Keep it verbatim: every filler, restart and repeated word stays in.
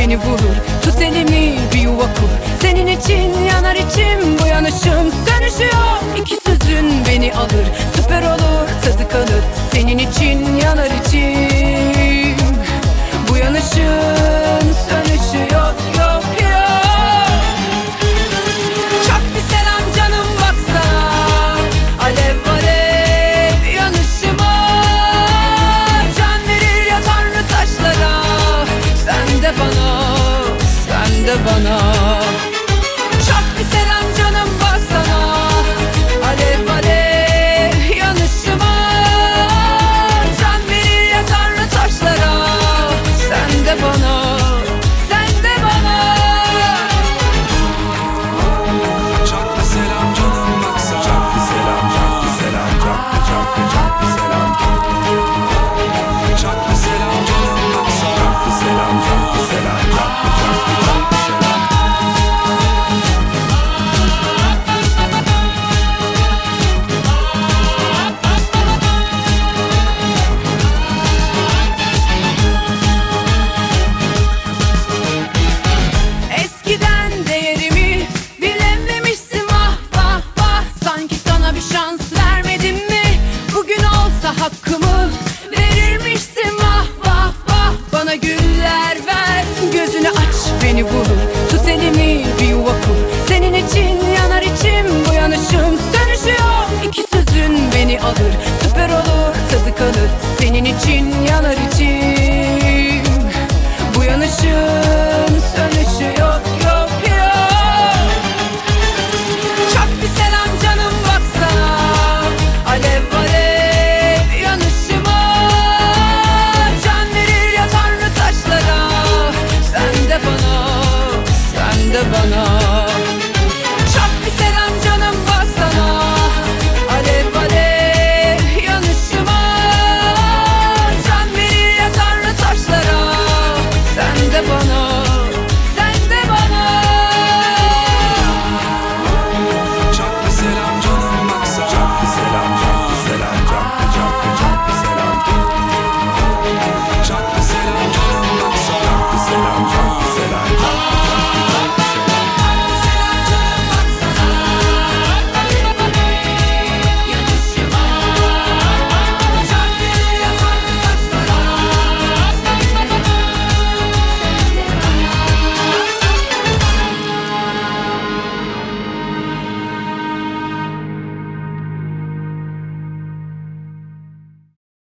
beni vurur. Tut elimi bir yuva kur. Senin için yanar içim, bu yanışım sönüşüyor. İki sözün beni alır, süper olur tadı kalır. Senin için yanar içim, bu yanışın sönüşü yok yok yok. Çok bir selam canım baksana, alev alev yanışıma. Can verir ya Tanrı taşlara, sen de bana, sen de bana. Çok bir selam canım baksana, alev alev yanışıma. Can verir ya Tanrı taşlara, sen de bana, sen de bana. Çok bir selam canım baksana. Çok bir selam, çok bir selam, çok bir çok bir çok bir selam. Çok bir selam canım baksana. Çok bir selam, çok bir selam, çok bir çok bir çok bir selam. Eskiden değerimi bilememişsin, vah vah vah. Sanki sana bir şans vermedim mi? Bugün olsa hakkımı verirmişsin, vah vah vah. Bana güller ver, gözünü aç beni vurur. Tut elimi bir yuva kur. Senin için yanar içim, bu yanışım sönüşüyor. İki sözün beni alır, süper olur tadı kalır. Senin için yanar içim, bu yanışın sönüşü yok yok yok. Çok bir selam canım baksana, alev alev yanışıma. Can verir ya Tanrı taşlara, sen de bana, sen de bana. Çok bir selam canım baksana, alev alev yanışıma. Can verir ya Tanrı taşlara, sen de bana,